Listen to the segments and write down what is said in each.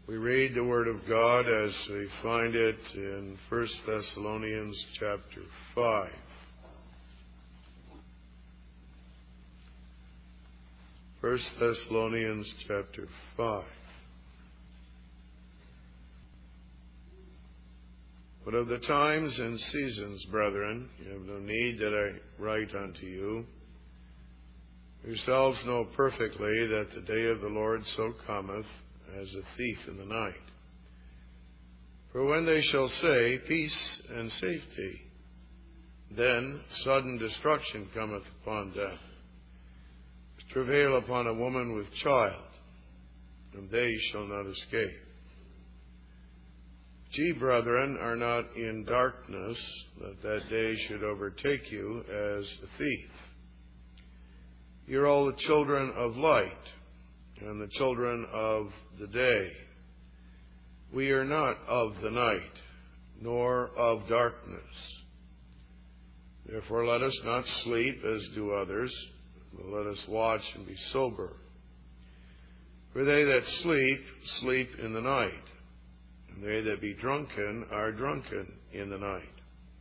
We read the Word of God as we find it in 1 Thessalonians chapter 5. First Thessalonians chapter 5. But of the times and seasons, brethren, you have no need that I write unto you. Yourselves know perfectly that the day of the Lord so cometh as a thief in the night. For when they shall say, peace and safety, then sudden destruction cometh upon them. Travail upon a woman with child, and they shall not escape. Ye, brethren, are not in darkness, that day should overtake you as a thief. Ye are all the children of light, and the children of the day. We are not of the night, nor of darkness. Therefore let us not sleep as do others, but let us watch and be sober. For they that sleep, sleep in the night, and they that be drunken are drunken in the night.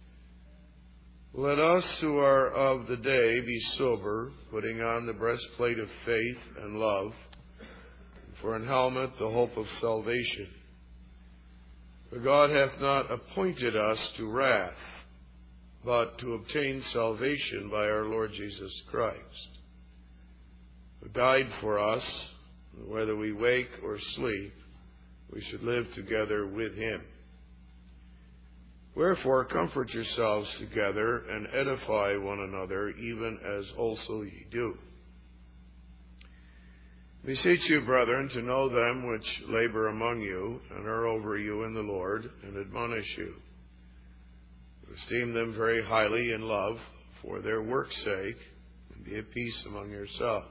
Let us who are of the day be sober, putting on the breastplate of faith and love, for an helmet the hope of salvation. For God hath not appointed us to wrath, but to obtain salvation by our Lord Jesus Christ, who died for us, whether we wake or sleep, we should live together with him. Wherefore comfort yourselves together and edify one another, even as also ye do. Beseech you, brethren, to know them which labor among you, and are over you in the Lord, and admonish you. Esteem them very highly in love, for their work's sake, and be at peace among yourselves.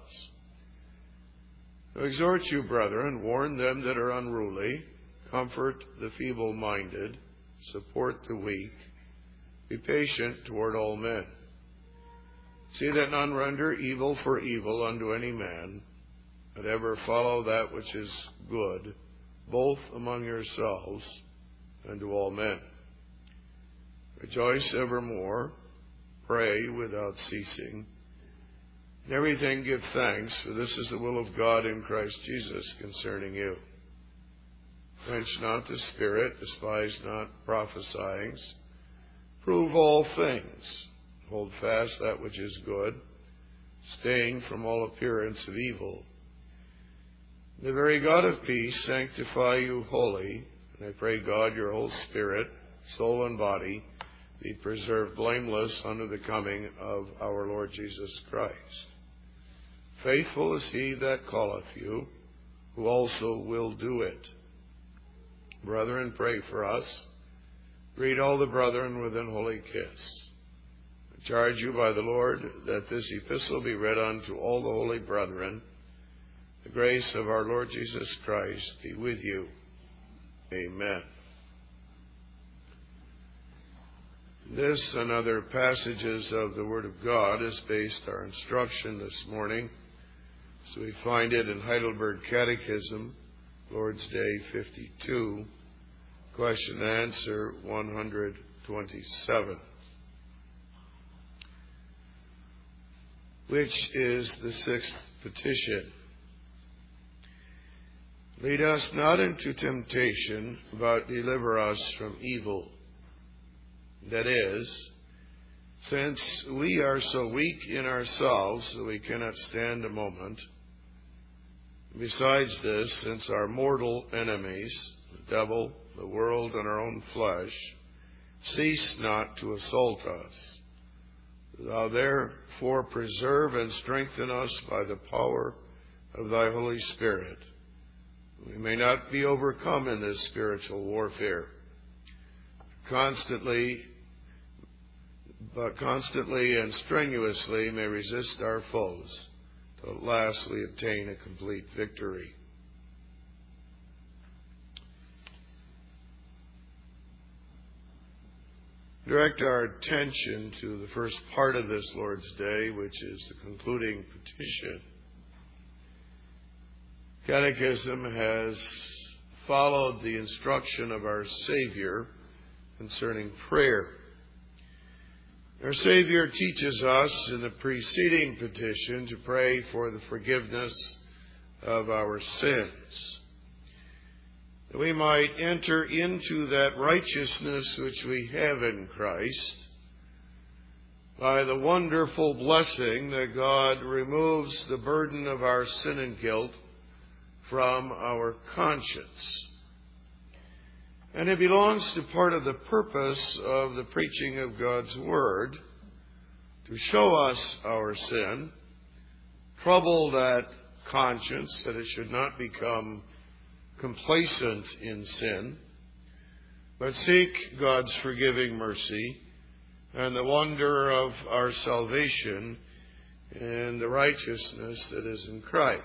I exhort you, brethren, warn them that are unruly, comfort the feeble-minded, support the weak, be patient toward all men. See that none render evil for evil unto any man, but ever follow that which is good, both among yourselves and to all men. Rejoice evermore, pray without ceasing. In everything give thanks, for this is the will of God in Christ Jesus concerning you. Quench not the spirit, despise not prophesying. Prove all things, hold fast that which is good, staying from all appearance of evil. The very God of peace sanctify you wholly, and I pray God your whole spirit, soul, and body be preserved blameless unto the coming of our Lord Jesus Christ. Faithful is he that calleth you, who also will do it. Brethren, pray for us. Greet all the brethren with an holy kiss. I charge you by the Lord that this epistle be read unto all the holy brethren. The grace of our Lord Jesus Christ be with you. Amen. This and other passages of the Word of God is based our instruction this morning. So we find it in Heidelberg Catechism, Lord's Day 52, question and answer 127. Which is the sixth petition? Lead us not into temptation, but deliver us from evil. That is, since we are so weak in ourselves that we cannot stand a moment, besides this, since our mortal enemies, the devil, the world, and our own flesh, cease not to assault us, thou therefore preserve and strengthen us by the power of thy Holy Spirit. We may not be overcome in this spiritual warfare. Constantly and strenuously may resist our foes, till at last we obtain a complete victory. Direct our attention to the first part of this Lord's Day, which is the concluding petition. Catechism has followed the instruction of our Savior concerning prayer. Our Savior teaches us in the preceding petition to pray for the forgiveness of our sins, that we might enter into that righteousness which we have in Christ by the wonderful blessing that God removes the burden of our sin and guilt from our conscience. And it belongs to part of the purpose of the preaching of God's Word to show us our sin, trouble that conscience, that it should not become complacent in sin, but seek God's forgiving mercy and the wonder of our salvation and the righteousness that is in Christ.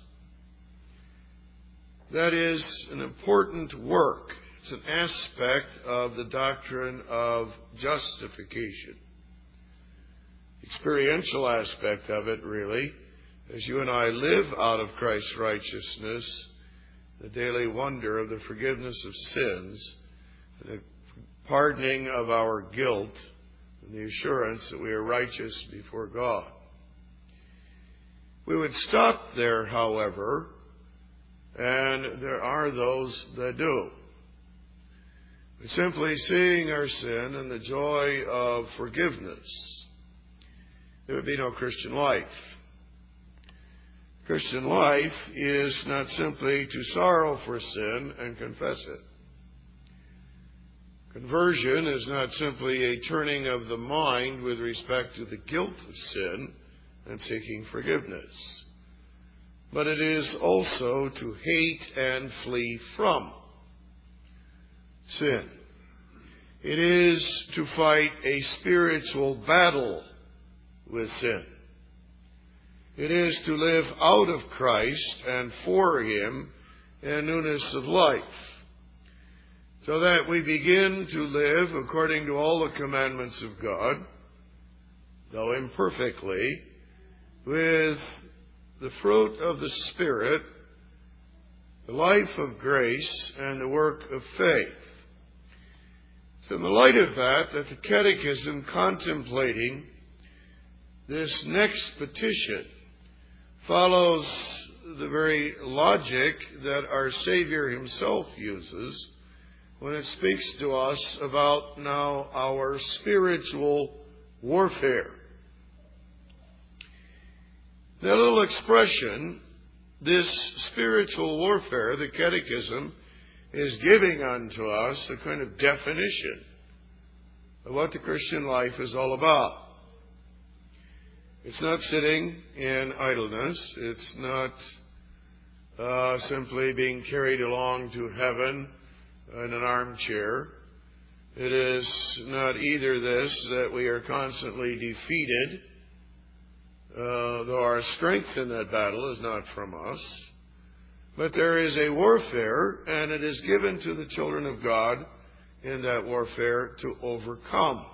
That is an important work. It's an aspect of the doctrine of justification. Experiential aspect of it, really, as you and I live out of Christ's righteousness, the daily wonder of the forgiveness of sins, the pardoning of our guilt, and the assurance that we are righteous before God. We would stop there, however, and there are those that do. Simply seeing our sin and the joy of forgiveness, there would be no Christian life. Christian life is not simply to sorrow for sin and confess it. Conversion is not simply a turning of the mind with respect to the guilt of sin and seeking forgiveness, but it is also to hate and flee from sin. It is to fight a spiritual battle with sin. It is to live out of Christ and for Him in newness of life, so that we begin to live according to all the commandments of God, though imperfectly, with the fruit of the Spirit, the life of grace, and the work of faith. So in the light of that the Catechism, contemplating this next petition, follows the very logic that our Savior Himself uses when it speaks to us about now our spiritual warfare. That little expression, this spiritual warfare, the Catechism is giving unto us a kind of definition of what the Christian life is all about. It's not sitting in idleness. It's not simply being carried along to heaven in an armchair. It is not either this, that we are constantly defeated, though our strength in that battle is not from us. But there is a warfare, and it is given to the children of God in that warfare to overcome.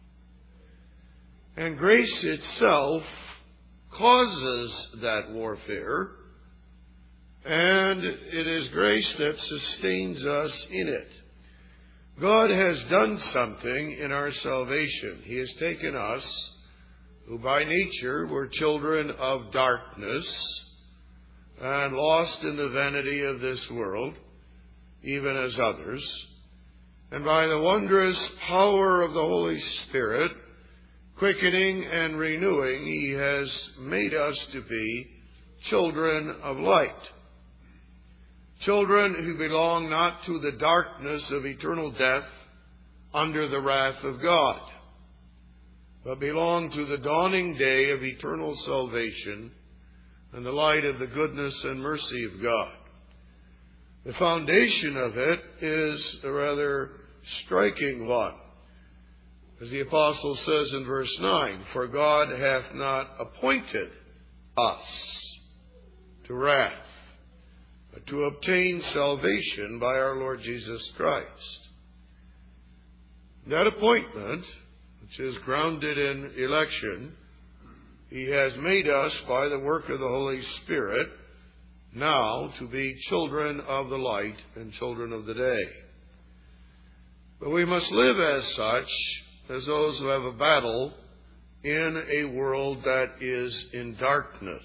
And grace itself causes that warfare, and it is grace that sustains us in it. God has done something in our salvation. He has taken us, who by nature were children of darkness, and lost in the vanity of this world, even as others. And by the wondrous power of the Holy Spirit, quickening and renewing, He has made us to be children of light. Children who belong not to the darkness of eternal death under the wrath of God, but belong to the dawning day of eternal salvation and the light of the goodness and mercy of God. The foundation of it is a rather striking one. As the Apostle says in verse 9, "For God hath not appointed us to wrath, but to obtain salvation by our Lord Jesus Christ." That appointment, which is grounded in election, He has made us by the work of the Holy Spirit now to be children of the light and children of the day. But we must live as such, as those who have a battle in a world that is in darkness.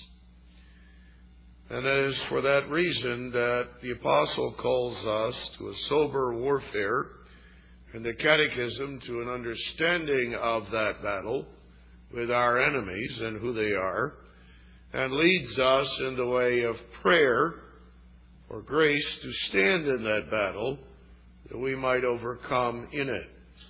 And it is for that reason that the Apostle calls us to a sober warfare and the Catechism to an understanding of that battle with our enemies and who they are, and leads us in the way of prayer for grace to stand in that battle that we might overcome in it.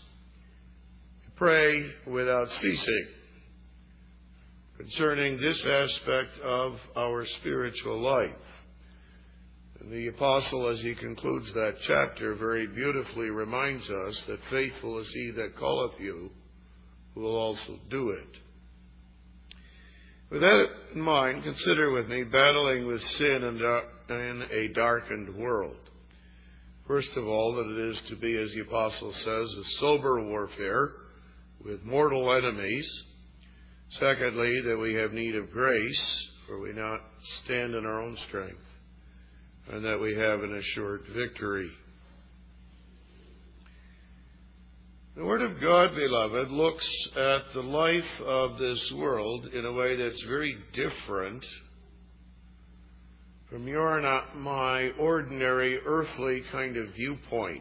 Pray without ceasing concerning this aspect of our spiritual life. And the Apostle, as he concludes that chapter, very beautifully reminds us that faithful is he that calleth you, who will also do it. With that in mind, consider with me battling with sin in a darkened world. First of all, that it is to be, as the Apostle says, a sober warfare with mortal enemies. Secondly, that we have need of grace, for we not stand in our own strength, and that we have an assured victory. The Word of God, beloved, looks at the life of this world in a way that's very different from your and my ordinary earthly kind of viewpoint.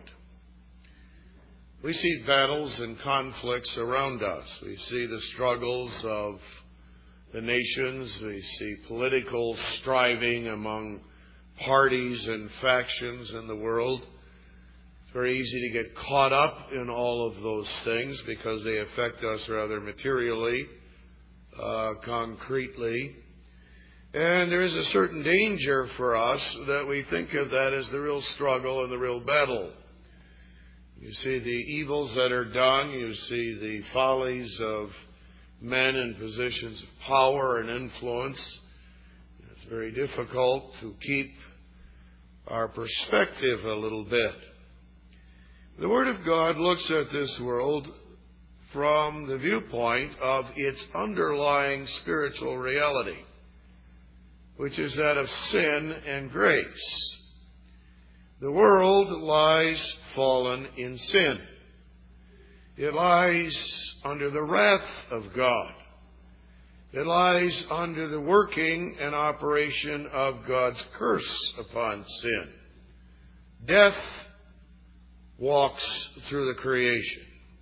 We see battles and conflicts around us. We see the struggles of the nations. We see political striving among parties and factions in the world. It's very easy to get caught up in all of those things because they affect us rather materially, concretely. And there is a certain danger for us that we think of that as the real struggle and the real battle. You see the evils that are done. You see the follies of men in positions of power and influence. It's very difficult to keep our perspective a little bit. The Word of God looks at this world from the viewpoint of its underlying spiritual reality, which is that of sin and grace. The world lies fallen in sin. It lies under the wrath of God. It lies under the working and operation of God's curse upon sin. Death walks through the creation.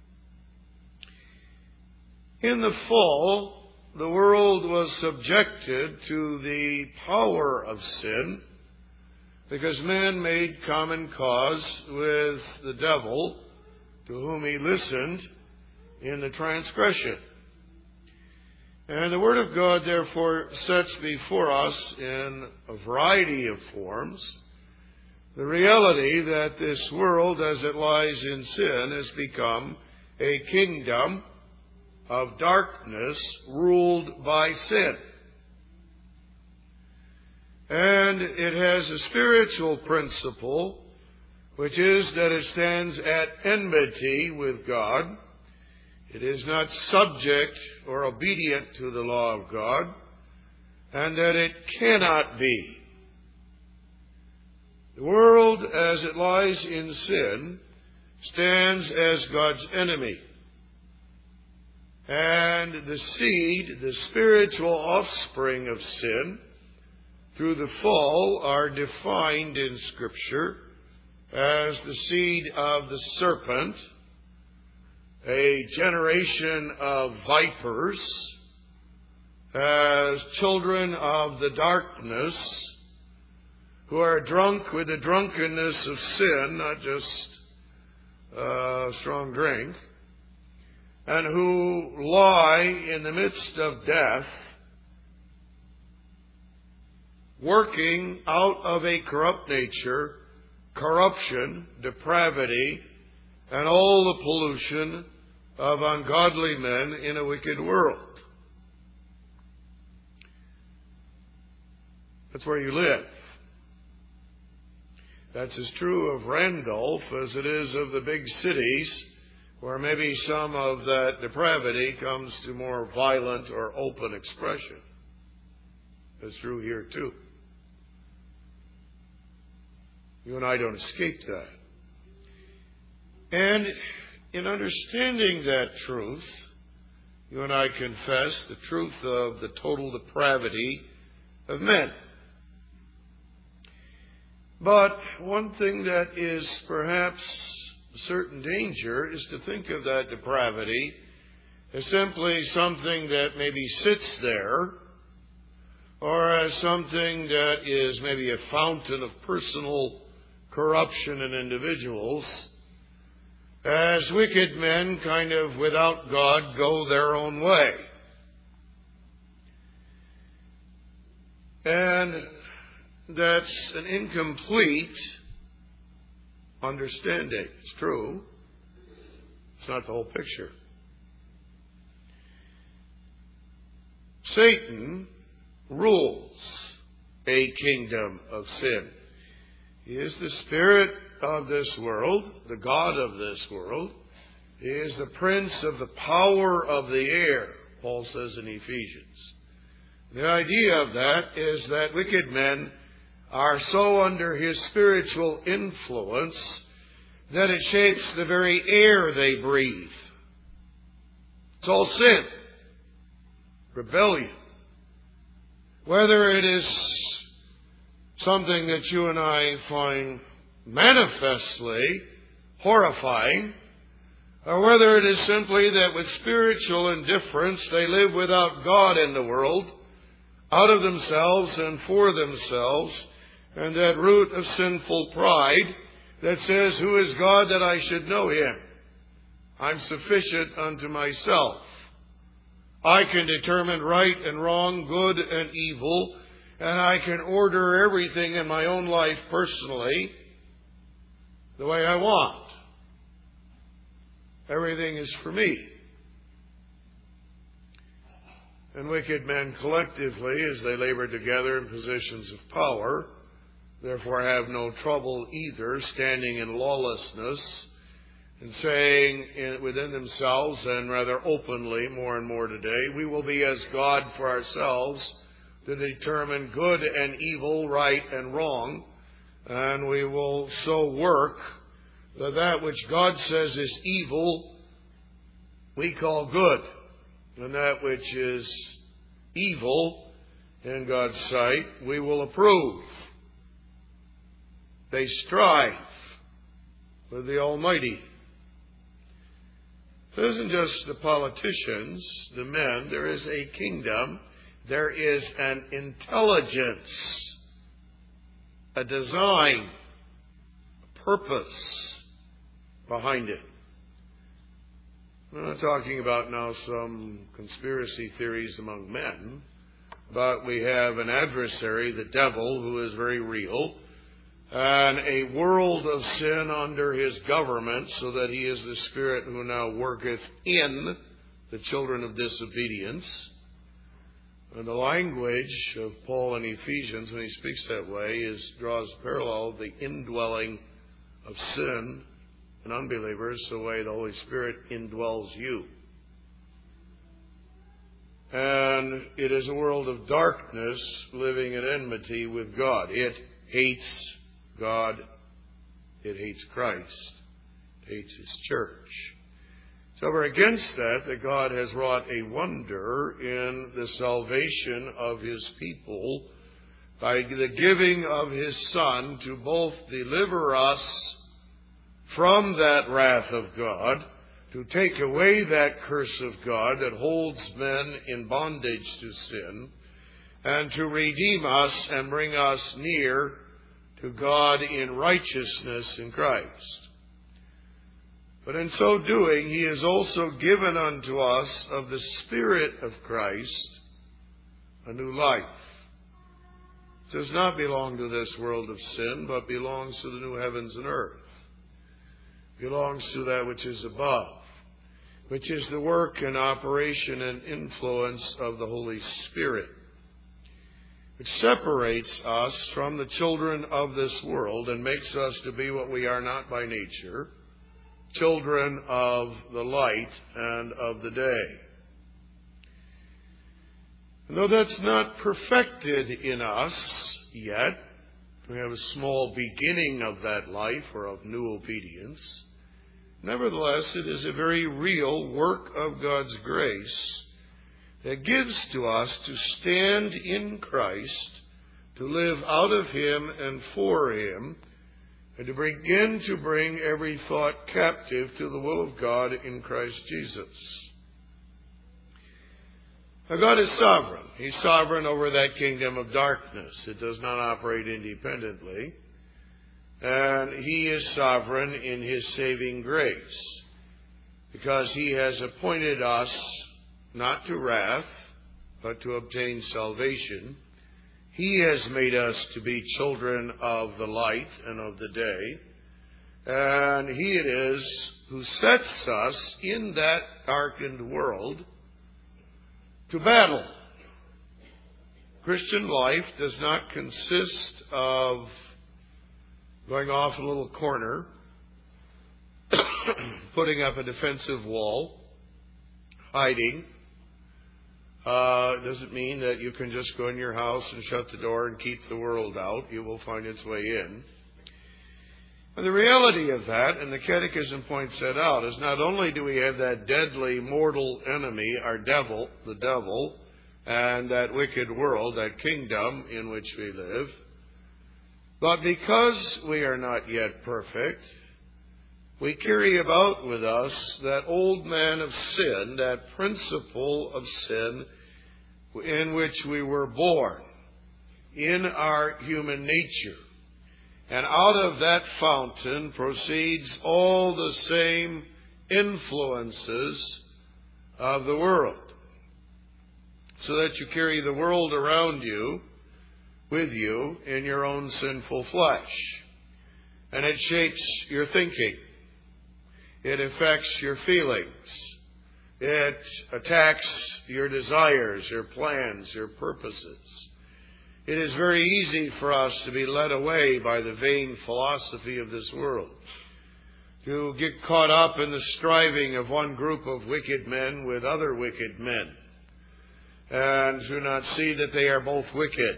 In the fall, the world was subjected to the power of sin because man made common cause with the devil, to whom he listened in the transgression. And the Word of God, therefore, sets before us in a variety of forms the reality that this world, as it lies in sin, has become a kingdom of darkness ruled by sin. And it has a spiritual principle, which is that it stands at enmity with God. It is not subject or obedient to the law of God, and that it cannot be. The world, as it lies in sin, stands as God's enemy. And the seed, the spiritual offspring of sin, through the fall, are defined in Scripture as the seed of the serpent, a generation of vipers, as children of the darkness, who are drunk with the drunkenness of sin, not just strong drink, and who lie in the midst of death, working out of a corrupt nature, corruption, depravity, and all the pollution of ungodly men in a wicked world. That's where you live. That's as true of Randolph as it is of the big cities, where maybe some of that depravity comes to more violent or open expression. That's true here too. You and I don't escape that. And in understanding that truth, you and I confess the truth of the total depravity of men. But one thing that is perhaps a certain danger is to think of that depravity as simply something that maybe sits there, or as something that is maybe a fountain of personal corruption in individuals, as wicked men kind of without God go their own way. And that's an incomplete understanding. It's true. It's not the whole picture. Satan rules a kingdom of sin. He is the spirit of this world, the god of this world. He is the prince of the power of the air, Paul says in Ephesians. The idea of that is that wicked men are so under his spiritual influence that it shapes the very air they breathe. It's all sin, rebellion. Whether it is something that you and I find manifestly horrifying, or whether it is simply that with spiritual indifference they live without God in the world, out of themselves and for themselves, and that root of sinful pride that says, who is God that I should know him? I'm sufficient unto myself. I can determine right and wrong, good and evil, and I can order everything in my own life personally the way I want. Everything is for me. And wicked men collectively, as they labor together in positions of power, therefore have no trouble either standing in lawlessness and saying within themselves, and rather openly more and more today, we will be as God for ourselves to determine good and evil, right and wrong, and we will so work that which God says is evil we call good, and that which is evil in God's sight we will approve. They strive with the Almighty. It isn't just the politicians, the men. There is a kingdom. There is an intelligence, a design, a purpose behind it. I'm not talking about now some conspiracy theories among men, but we have an adversary, the devil, who is very real, and a world of sin under his government, so that he is the spirit who now worketh in the children of disobedience. And the language of Paul in Ephesians, when he speaks that way, draws parallel the indwelling of sin and unbelievers, the way the Holy Spirit indwells you. And it is a world of darkness living in enmity with God. It hates God, it hates Christ, it hates His church. So we're against that God has wrought a wonder in the salvation of His people by the giving of His Son to both deliver us from that wrath of God, to take away that curse of God that holds men in bondage to sin, and to redeem us and bring us near to God in righteousness in Christ. But in so doing, He has also given unto us of the Spirit of Christ a new life. It does not belong to this world of sin, but belongs to the new heavens and earth. It belongs to that which is above, which is the work and operation and influence of the Holy Spirit, which separates us from the children of this world and makes us to be what we are not by nature, children of the light and of the day. And though that's not perfected in us yet, We have a small beginning of that life or of new obedience. Nevertheless, it is a very real work of God's grace that gives to us to stand in Christ, to live out of Him and for Him, and to begin to bring every thought captive to the will of God in Christ Jesus. Now, God is sovereign. He's sovereign over that kingdom of darkness. It does not operate independently. And He is sovereign in His saving grace, because He has appointed us not to wrath, but to obtain salvation. He has made us to be children of the light and of the day. And He it is who sets us in that darkened world to battle. Christian life does not consist of going off a little corner, putting up a defensive wall, hiding. Doesn't mean that you can just go in your house and shut the door and keep the world out. You will find its way in. And the reality of that, and the Catechism points that out, is not only do we have that deadly mortal enemy, our devil, the devil, and that wicked world, that kingdom in which we live, but because we are not yet perfect, we carry about with us that old man of sin, that principle of sin in which we were born, in our human nature. And out of that fountain proceeds all the same influences of the world, so that you carry the world around you, with you, in your own sinful flesh. And it shapes your thinking. It affects your feelings. It attacks your desires, your plans, your purposes. It is very easy for us to be led away by the vain philosophy of this world, to get caught up in the striving of one group of wicked men with other wicked men, and to not see that they are both wicked,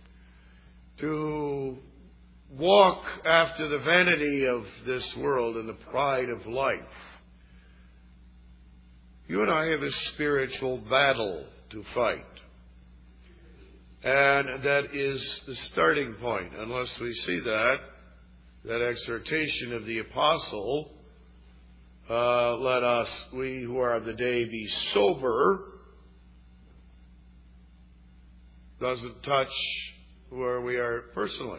to walk after the vanity of this world and the pride of life. You and I have a spiritual battle to fight. And that is the starting point. Unless we see that exhortation of the apostle, let us, we who are of the day, be sober, doesn't touch where we are personally.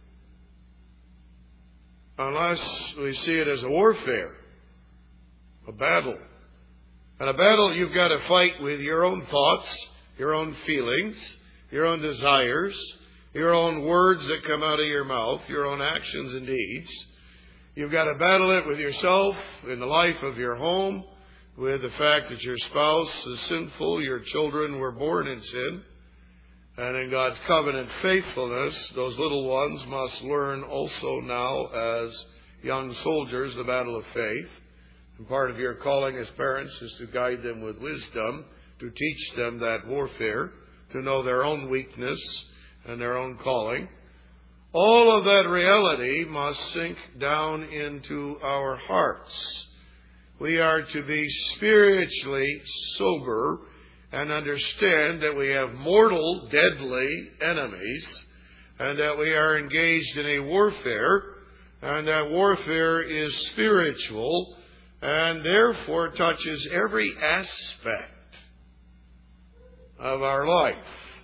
Unless we see it as a warfare, a battle. And a battle you've got to fight with your own thoughts, your own feelings, your own desires, your own words that come out of your mouth, your own actions and deeds. You've got to battle it with yourself, in the life of your home, with the fact that your spouse is sinful, your children were born in sin. And in God's covenant faithfulness, those little ones must learn also now as young soldiers the battle of faith. And part of your calling as parents is to guide them with wisdom, to teach them that warfare, to know their own weakness and their own calling. All of that reality must sink down into our hearts. We are to be spiritually sober and understand that we have mortal, deadly enemies, and that we are engaged in a warfare, and that warfare is spiritual, and therefore touches every aspect of our life.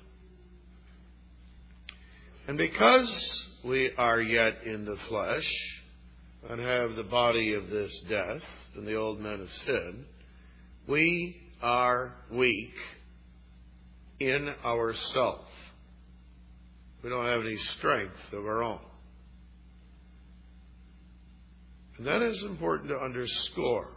And because we are yet in the flesh, and have the body of this death, and the old man of sin, we are weak in ourself. We don't have any strength of our own. And that is important to underscore.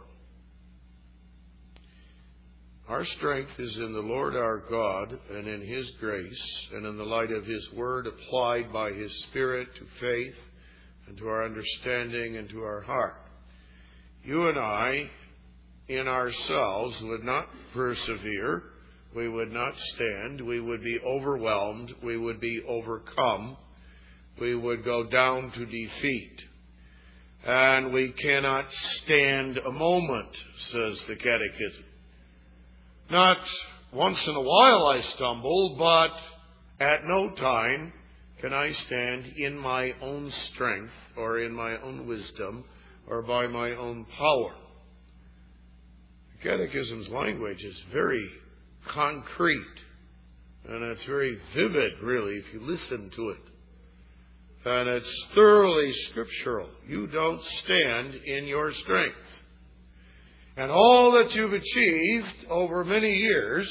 Our strength is in the Lord our God and in His grace and in the light of His Word applied by His Spirit to faith and to our understanding and to our heart. You and I, in ourselves, would not persevere. We would not stand. We would be overwhelmed. We would be overcome. we would go down to defeat. And we cannot stand a moment, says the Catechism. Not once in a while I stumble, but at no time can I stand in my own strength or in my own wisdom or by my own power. The Catechism's language is very concrete, and it's very vivid, really, if you listen to it. And it's thoroughly scriptural. You don't stand in your strength. And all that you've achieved over many years,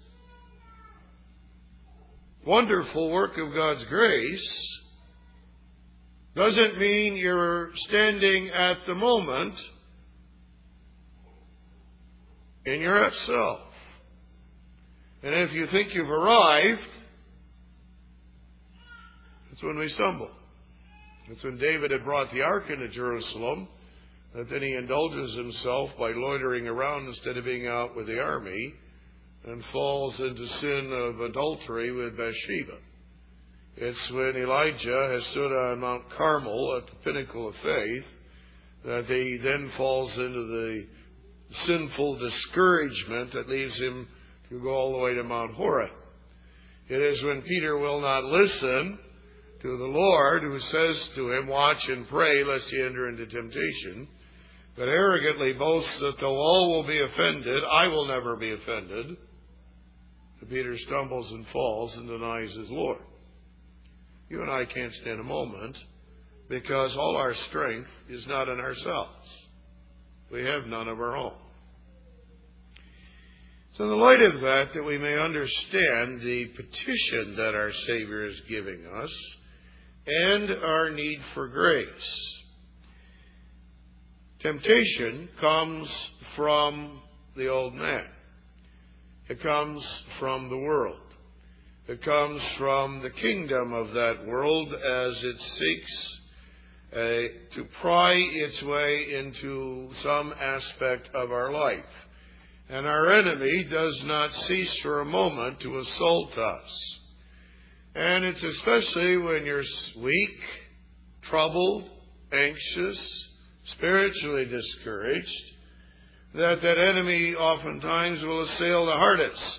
wonderful work of God's grace, doesn't mean you're standing at the moment in your self. And if you think you've arrived, that's when we stumble. It's when David had brought the ark into Jerusalem that then he indulges himself by loitering around instead of being out with the army and falls into sin of adultery with Bathsheba. It's when Elijah has stood on Mount Carmel at the pinnacle of faith that he then falls into the sinful discouragement that leaves him to go all the way to Mount Horeb. It is when Peter will not listen to the Lord, who says to him, watch and pray lest ye enter into temptation, but arrogantly boasts that though all will be offended, I will never be offended. Peter stumbles and falls and denies his Lord. You and I can't stand a moment because all our strength is not in ourselves. We have none of our own. So in the light of that we may understand the petition that our Savior is giving us and our need for grace. Temptation comes from the old man. It comes from the world. It comes from the kingdom of that world as it seeks to pry its way into some aspect of our life. And our enemy does not cease for a moment to assault us. And it's especially when you're weak, troubled, anxious, spiritually discouraged, that enemy oftentimes will assail the hardest.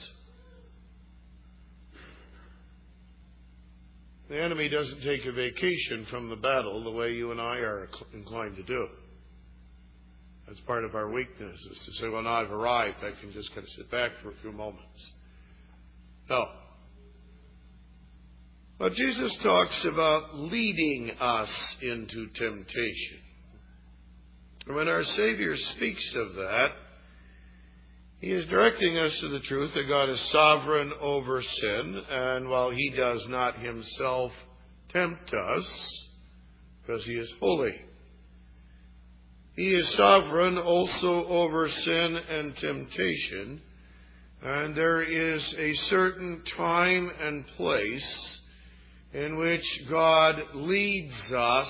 The enemy doesn't take a vacation from the battle the way you and I are inclined to do. That's part of our weakness, is to say, well, now I've arrived, I can just kind of sit back for a few moments. No. But Jesus talks about leading us into temptation. And when our Savior speaks of that, He is directing us to the truth that God is sovereign over sin, and while He does not Himself tempt us, because He is holy, He is sovereign also over sin and temptation, and there is a certain time and place in which God leads us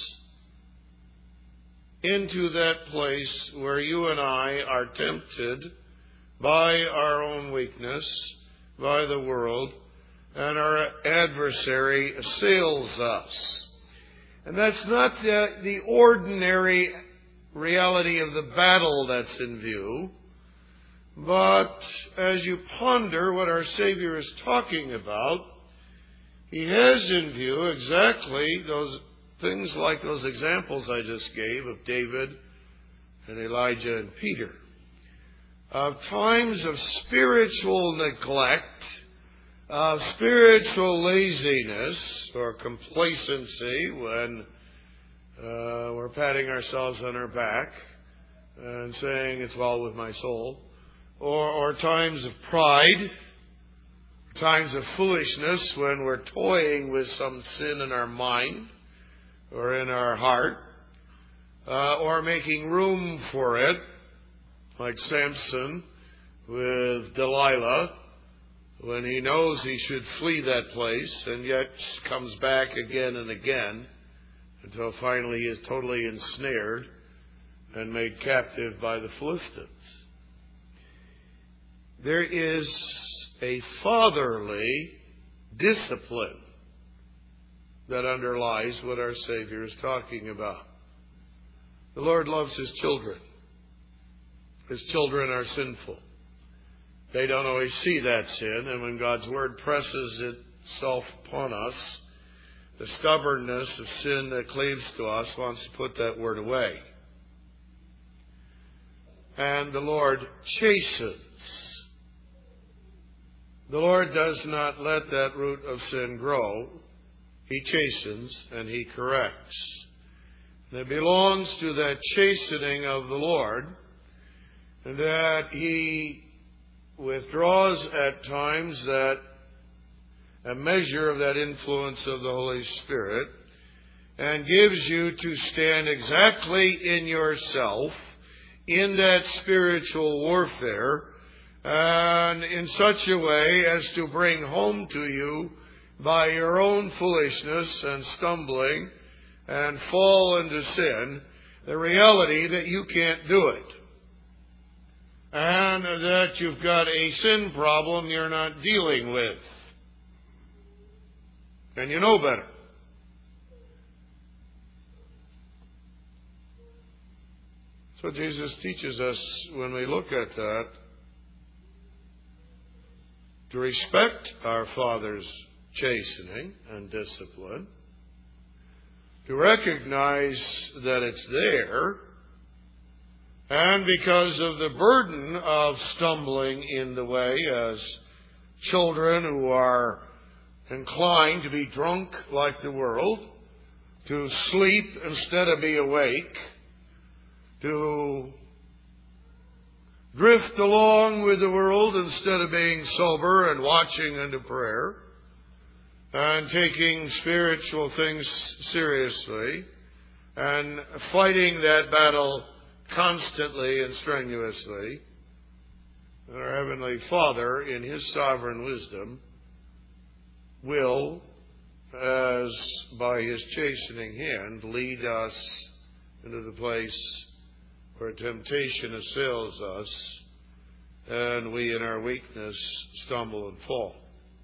into that place where you and I are tempted by our own weakness, by the world, and our adversary assails us. And that's not the ordinary reality of the battle that's in view, but as you ponder what our Savior is talking about, He has in view exactly those things like those examples I just gave of David and Elijah and Peter, of times of spiritual neglect, of spiritual laziness or complacency when we're patting ourselves on our back and saying it's well with my soul, or times of pride, times of foolishness when we're toying with some sin in our mind or in our heart, or making room for it, like Samson with Delilah, when he knows he should flee that place and yet comes back again and again until finally he is totally ensnared and made captive by the Philistines. There is a fatherly discipline that underlies what our Savior is talking about. The Lord loves His children. His children are sinful. They don't always see that sin, and when God's Word presses itself upon us, the stubbornness of sin that cleaves to us wants to put that Word away. And the Lord chastens. The Lord does not let that root of sin grow. He chastens and He corrects. And it belongs to that chastening of the Lord that He withdraws at times that a measure of that influence of the Holy Spirit and gives you to stand exactly in yourself in that spiritual warfare and in such a way as to bring home to you by your own foolishness and stumbling and fall into sin the reality that you can't do it and that you've got a sin problem you're not dealing with. And you know better. So Jesus teaches us when we look at that to respect our Father's chastening and discipline, to recognize that it's there, and because of the burden of stumbling in the way as children who are inclined to be drunk like the world, to sleep instead of be awake, to drift along with the world instead of being sober and watching unto prayer, and taking spiritual things seriously, and fighting that battle constantly and strenuously. Our Heavenly Father, in His sovereign wisdom, will, as by His chastening hand, lead us into the place where temptation assails us, and we in our weakness stumble and fall.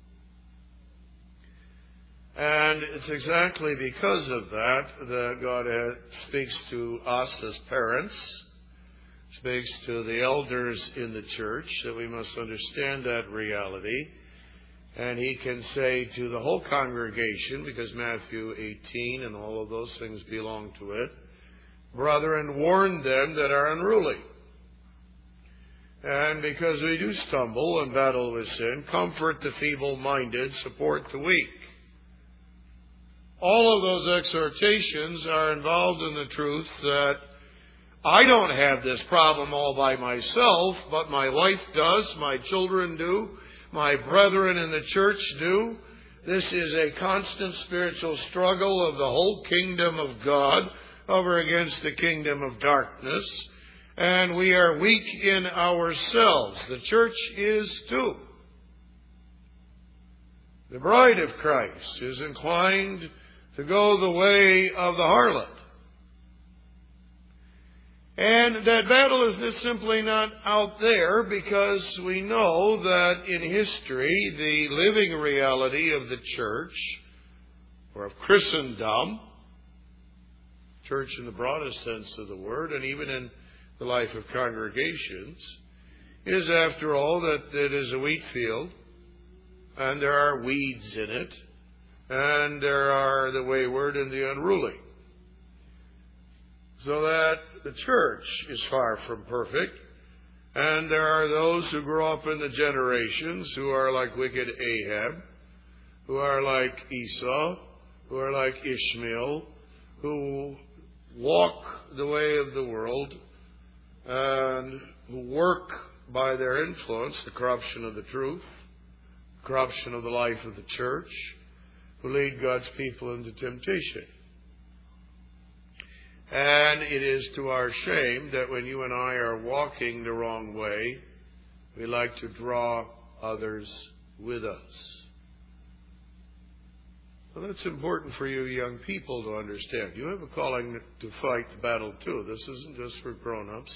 And it's exactly because of that that God speaks to us as parents, speaks to the elders in the church, that we must understand that reality. And He can say to the whole congregation, because Matthew 18 and all of those things belong to it, brethren, warn them that are unruly. And because we do stumble and battle with sin, comfort the feeble-minded, support the weak. All of those exhortations are involved in the truth that I don't have this problem all by myself, but my wife does, my children do, my brethren in the church do. This is a constant spiritual struggle of the whole kingdom of God over against the kingdom of darkness. And we are weak in ourselves. The church is too. The bride of Christ is inclined to go the way of the harlot. And that battle is just simply not out there, because we know that in history, the living reality of the church, or of Christendom, church in the broadest sense of the word, and even in the life of congregations, is after all that it is a wheat field, and there are weeds in it, and there are the wayward and the unruly. So that the church is far from perfect, and there are those who grow up in the generations who are like wicked Ahab, who are like Esau, who are like Ishmael, who walk the way of the world, and who work by their influence the corruption of the truth, corruption of the life of the church, who lead God's people into temptation. And it is to our shame that when you and I are walking the wrong way, we like to draw others with us. Well, that's important for you young people to understand. You have a calling to fight the battle too. This isn't just for grown-ups.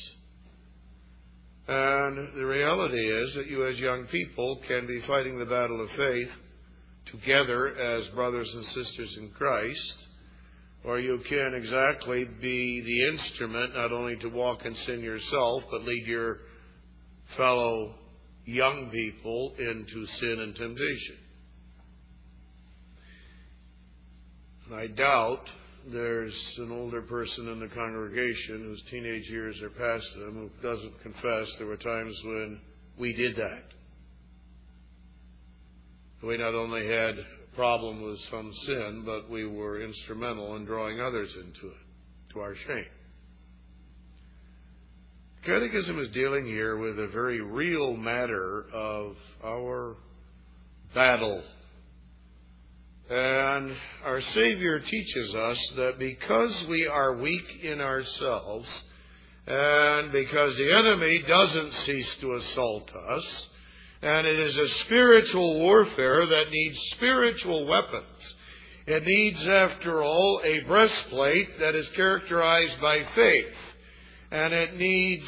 And the reality is that you as young people can be fighting the battle of faith together as brothers and sisters in Christ, or you can exactly be the instrument not only to walk in sin yourself, but lead your fellow young people into sin and temptation. And I doubt there's an older person in the congregation whose teenage years are past them who doesn't confess there were times when we did that. We not only had a problem with some sin, but we were instrumental in drawing others into it, to our shame. Catechism is dealing here with a very real matter of our battle. And our Savior teaches us that because we are weak in ourselves, and because the enemy doesn't cease to assault us, and it is a spiritual warfare that needs spiritual weapons. It needs, after all, a breastplate that is characterized by faith. And it needs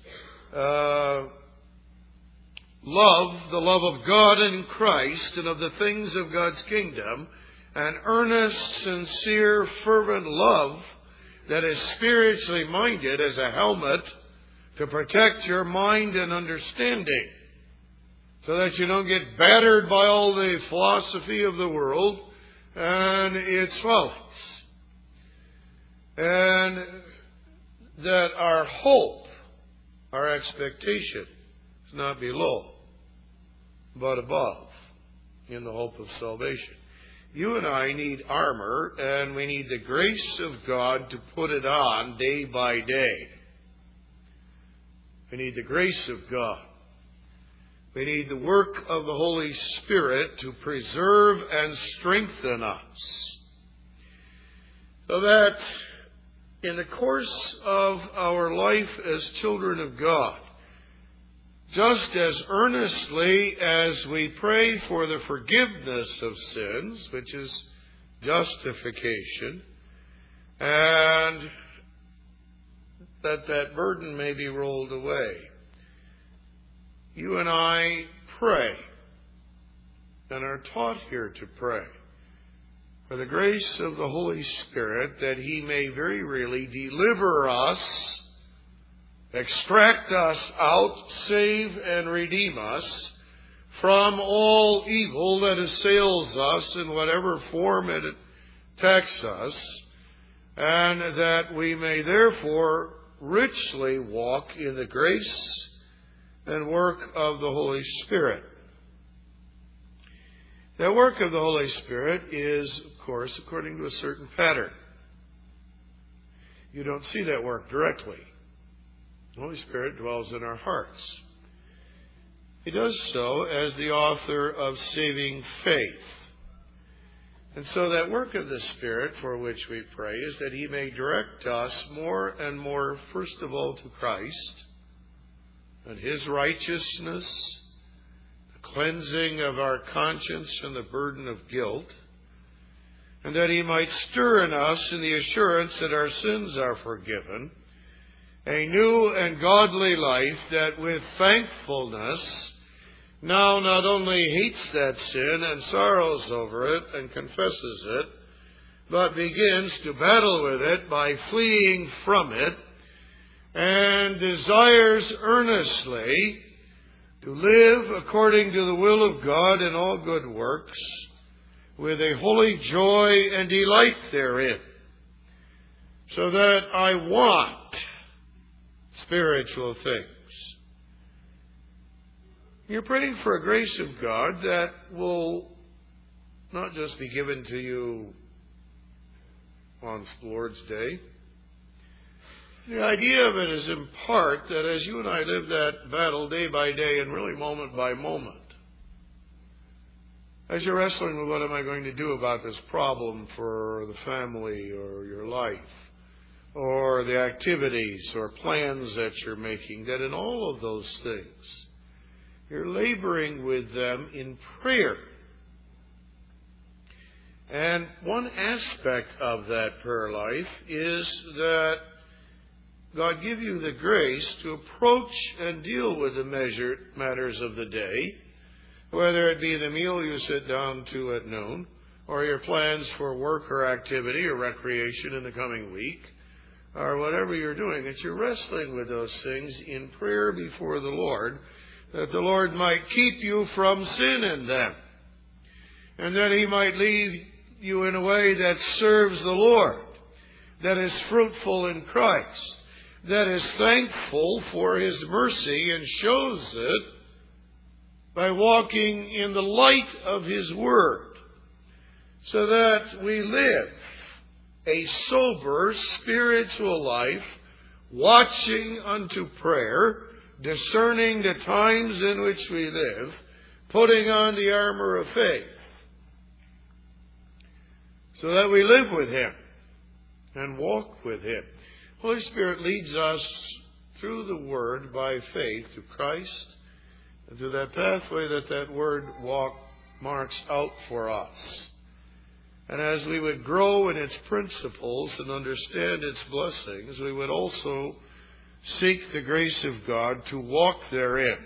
love, the love of God and Christ and of the things of God's kingdom, an earnest, sincere, fervent love that is spiritually minded as a helmet to protect your mind and understanding, so that you don't get battered by all the philosophy of the world and its follies. And that our hope, our expectation, is not below, but above, in the hope of salvation. You and I need armor, and we need the grace of God to put it on day by day. We need the grace of God. We need the work of the Holy Spirit to preserve and strengthen us, so that in the course of our life as children of God, just as earnestly as we pray for the forgiveness of sins, which is justification, and that burden may be rolled away, you and I pray and are taught here to pray for the grace of the Holy Spirit that He may very really deliver us, extract us out, save and redeem us from all evil that assails us in whatever form it attacks us, and that we may therefore richly walk in the grace and work of the Holy Spirit. The work of the Holy Spirit is, of course, according to a certain pattern. You don't see that work directly. The Holy Spirit dwells in our hearts. He does so as the author of saving faith. And so that work of the Spirit for which we pray is that He may direct us more and more, first of all, to Christ and His righteousness, the cleansing of our conscience from the burden of guilt, and that He might stir in us in the assurance that our sins are forgiven, a new and godly life that with thankfulness now not only hates that sin and sorrows over it and confesses it, but begins to battle with it by fleeing from it, and desires earnestly to live according to the will of God in all good works, with a holy joy and delight therein, so that I want spiritual things. You're praying for a grace of God that will not just be given to you on Lord's Day. The idea of it is in part that as you and I live that battle day by day and really moment by moment, as you're wrestling with what am I going to do about this problem for the family or your life, or the activities or plans that you're making, that in all of those things, you're laboring with them in prayer. And one aspect of that prayer life is that God give you the grace to approach and deal with the matters of the day whether it be the meal you sit down to at noon, or your plans for work or activity or recreation in the coming week, or whatever you're doing, that you're wrestling with those things in prayer before the Lord, that the Lord might keep you from sin in them, and that He might lead you in a way that serves the Lord, that is fruitful in Christ, that is thankful for His mercy and shows it by walking in the light of His Word, so that we live a sober spiritual life, watching unto prayer, discerning the times in which we live, putting on the armor of faith, so that we live with Him and walk with Him. Holy Spirit leads us through the Word by faith to Christ and to that pathway that Word walk marks out for us. And as we would grow in its principles and understand its blessings, we would also seek the grace of God to walk therein.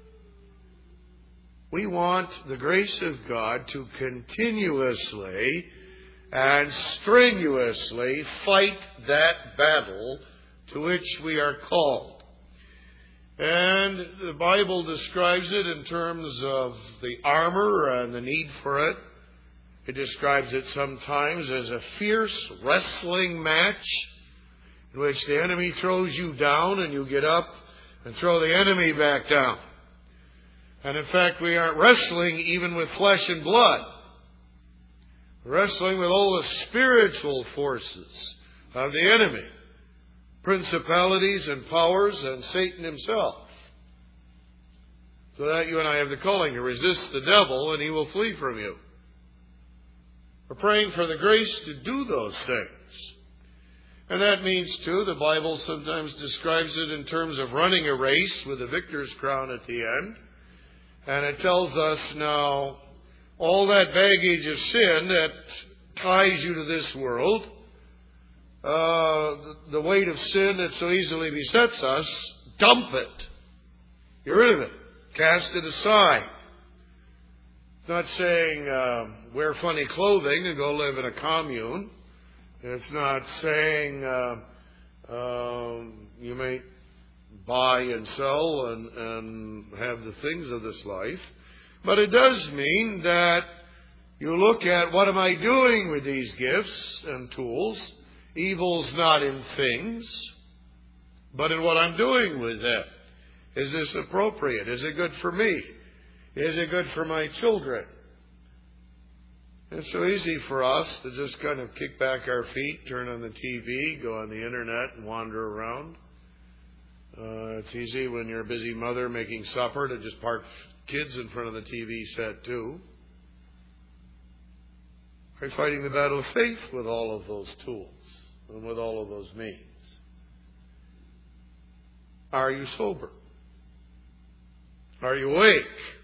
We want the grace of God to continuously and strenuously fight that battle to which we are called. And the Bible describes it in terms of the armor and the need for it. It describes it sometimes as a fierce wrestling match in which the enemy throws you down and you get up and throw the enemy back down. And in fact, we aren't wrestling even with flesh and blood. We're wrestling with all the spiritual forces of the enemy, principalities and powers and Satan himself. So that you and I have the calling to resist the devil and he will flee from you. We're praying for the grace to do those things. And that means, too, the Bible sometimes describes it in terms of running a race with a victor's crown at the end. And it tells us now all that baggage of sin that ties you to this world, the weight of sin that so easily besets us, dump it. Get rid of it. Cast it aside. It's not saying wear funny clothing and go live in a commune. It's not saying you may buy and sell and have the things of this life. But it does mean that you look at what am I doing with these gifts and tools. Evil's not in things, but in what I'm doing with them. Is this appropriate? Is it good for me? Is it good for my children? It's so easy for us to just kind of kick back our feet, turn on the TV, go on the internet and wander around. It's easy when you're a busy mother making supper to just park kids in front of the TV set too. Are you fighting the battle of faith with all of those tools and with all of those means? Are you sober? Are you awake?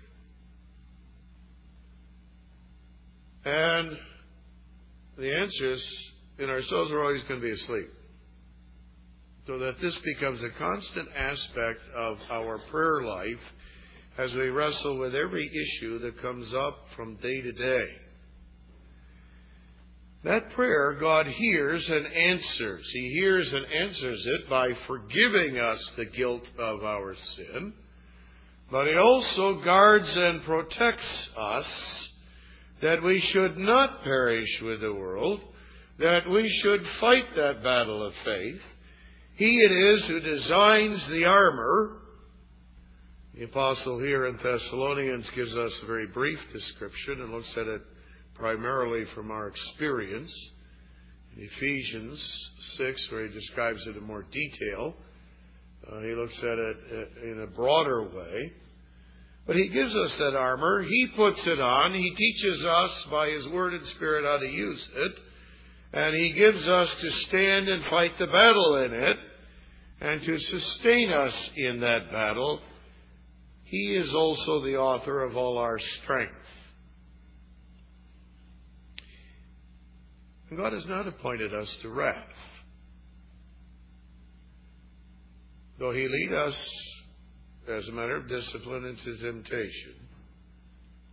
And the answer is, in ourselves, we're always going to be asleep. So that this becomes a constant aspect of our prayer life as we wrestle with every issue that comes up from day to day. That prayer, God hears and answers. He hears and answers it by forgiving us the guilt of our sin. But He also guards and protects us that we should not perish with the world, that we should fight that battle of faith. He it is who designs the armor. The apostle here in Thessalonians gives us a very brief description and looks at it primarily from our experience. In Ephesians 6, where he describes it in more detail, he looks at it in a broader way. But he gives us that armor. He puts it on. He teaches us by His Word and Spirit how to use it. And He gives us to stand and fight the battle in it and to sustain us in that battle. He is also the author of all our strength. And God has not appointed us to wrath, though He lead us as a matter of discipline into temptation.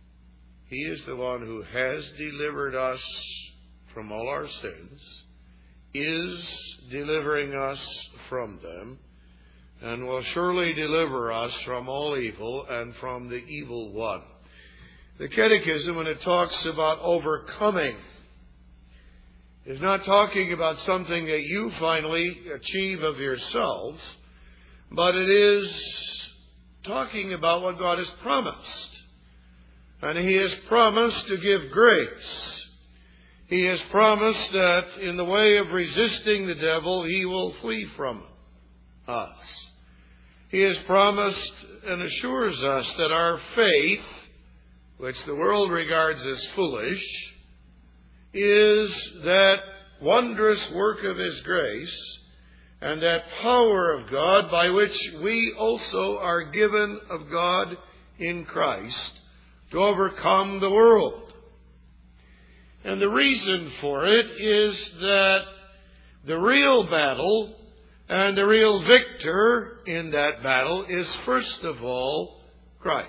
He is the one who has delivered us from all our sins, is delivering us from them, and will surely deliver us from all evil and from the evil one. The Catechism, when it talks about overcoming, is not talking about something that you finally achieve of yourself, but it is talking about what God has promised. And He has promised to give grace. He has promised that in the way of resisting the devil, he will flee from us. He has promised and assures us that our faith, which the world regards as foolish, is that wondrous work of His grace and that power of God by which we also are given of God in Christ to overcome the world. And the reason for it is that the real battle and the real victor in that battle is first of all Christ.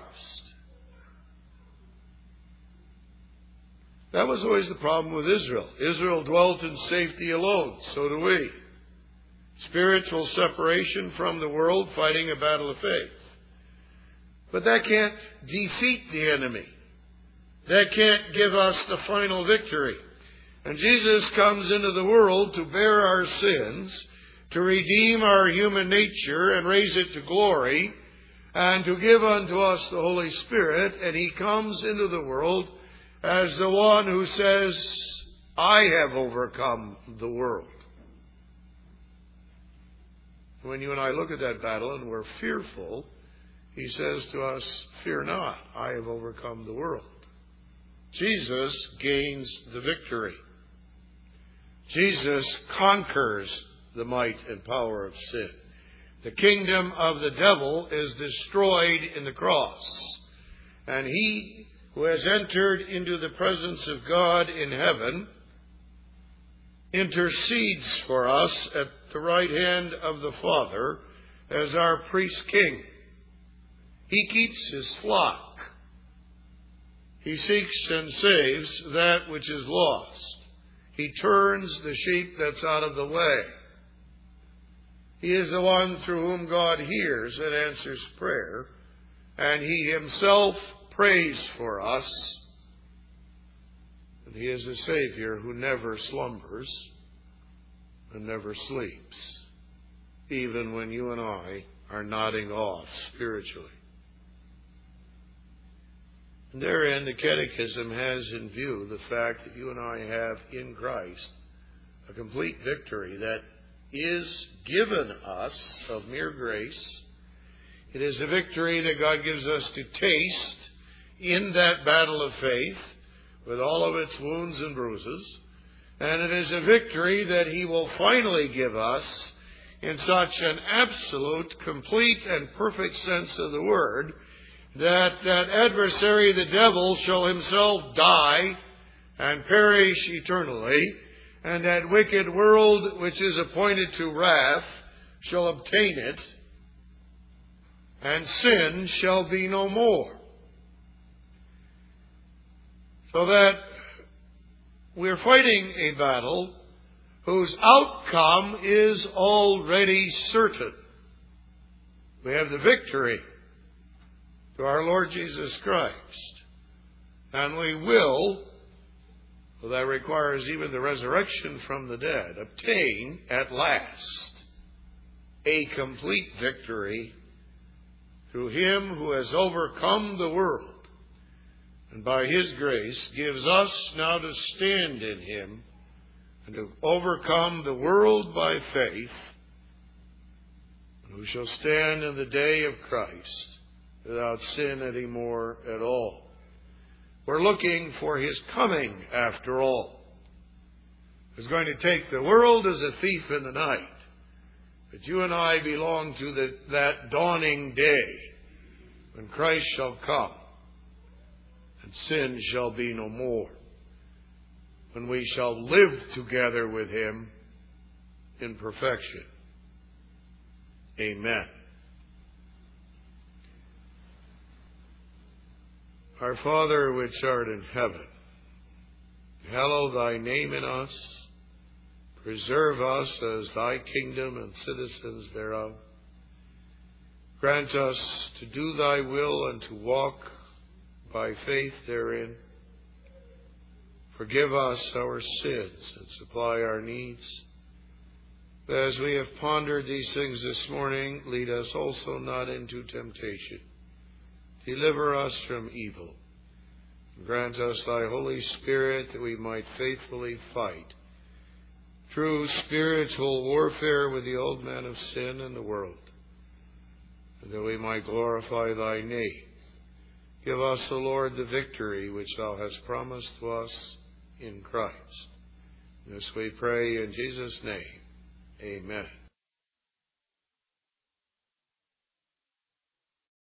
That was always the problem with Israel. Israel dwelt in safety alone. So do we. Spiritual separation from the world, fighting a battle of faith. But that can't defeat the enemy. That can't give us the final victory. And Jesus comes into the world to bear our sins, to redeem our human nature and raise it to glory, and to give unto us the Holy Spirit. And He comes into the world as the one who says, I have overcome the world. When you and I look at that battle and we're fearful, He says to us, fear not, I have overcome the world. Jesus gains the victory. Jesus conquers the might and power of sin. The kingdom of the devil is destroyed in the cross. And He who has entered into the presence of God in heaven intercedes for us at the right hand of the Father as our priest king. He keeps His flock. He seeks and saves that which is lost. He turns the sheep that's out of the way. He is the one through whom God hears and answers prayer, and He Himself prays for us. And He is a Savior who never slumbers and never sleeps, even when you and I are nodding off spiritually. And therein, the Catechism has in view the fact that you and I have in Christ a complete victory that is given us of mere grace. It is a victory that God gives us to taste in that battle of faith with all of its wounds and bruises. And it is a victory that He will finally give us in such an absolute, complete, and perfect sense of the word that adversary, the devil, shall himself die and perish eternally, and that wicked world which is appointed to wrath shall obtain it, and sin shall be no more. So that we're fighting a battle whose outcome is already certain. We have the victory through our Lord Jesus Christ. And we will, well, that requires even the resurrection from the dead, obtain at last a complete victory through Him who has overcome the world, and by His grace gives us now to stand in Him and to overcome the world by faith, and who shall stand in the day of Christ without sin any more at all. We're looking for His coming after all. He's going to take the world as a thief in the night. But you and I belong to that dawning day when Christ shall come and sin shall be no more. When we shall live together with Him in perfection. Amen. Our Father which art in heaven, hallowed thy name in us. Preserve us as thy kingdom and citizens thereof. Grant us to do thy will and to walk by faith therein. Forgive us our sins and supply our needs. As we have pondered these things this morning, lead us also not into temptation. Deliver us from evil. Grant us thy Holy Spirit that we might faithfully fight true spiritual warfare with the old man of sin and the world, and that we might glorify thy name. Give us, O Lord, the victory which thou hast promised to us in Christ. This we pray in Jesus' name. Amen.